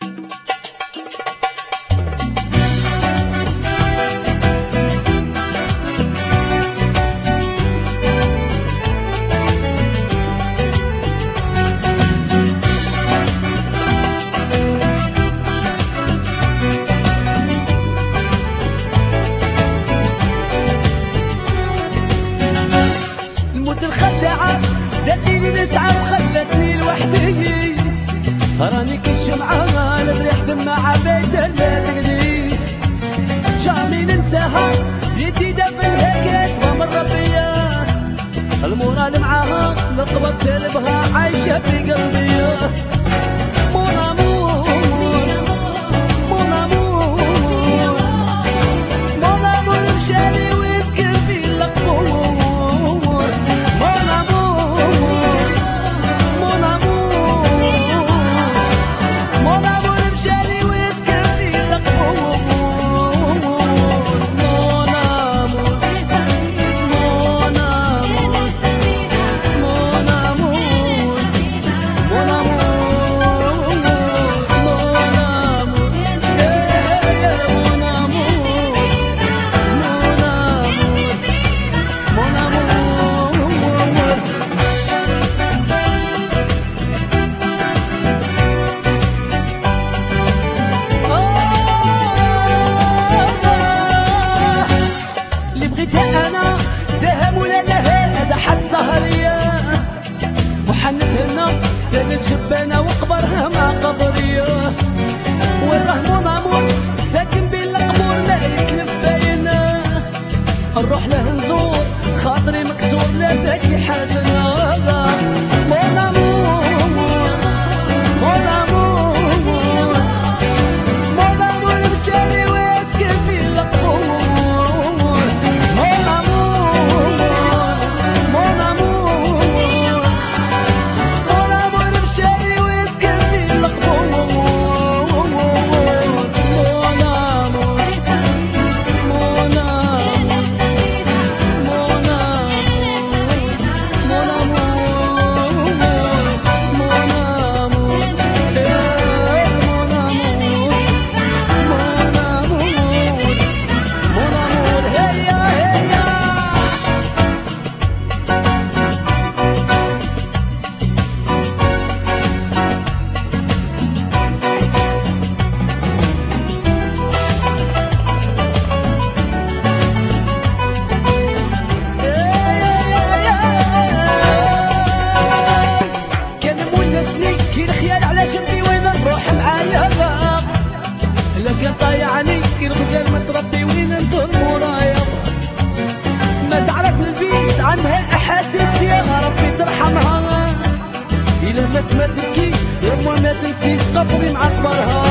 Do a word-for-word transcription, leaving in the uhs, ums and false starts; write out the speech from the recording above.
دقيني نسعى وخلتني لوحدي، راني كالشمعة لريح دمعة بيت لا تقدي، شامي ننساها يدي دفنها كاتبة من ربية، المورال معاها لقبت تلبها عايشة في قلبي. مون امور مون امور مون امور مشالي ويسكن في القبور. وحنتهنا دانت جبانة وقبرها مع قبرية، والراه مون امور ساكن بين القبور لا يتلف باينة، نروح له نزور خاطري مكسور لا باكي حزنة. مون امور مون امور مون امور مشاري واسكن في القبور. مون امور مون امور لكن طايعني كي الغزال متربي وين ندور مورايا، ما تعرف البيس عنها احاسيس يا ربي ترحمها، الا مات ما تبكي يا ما تنسيش قبري معقبرها.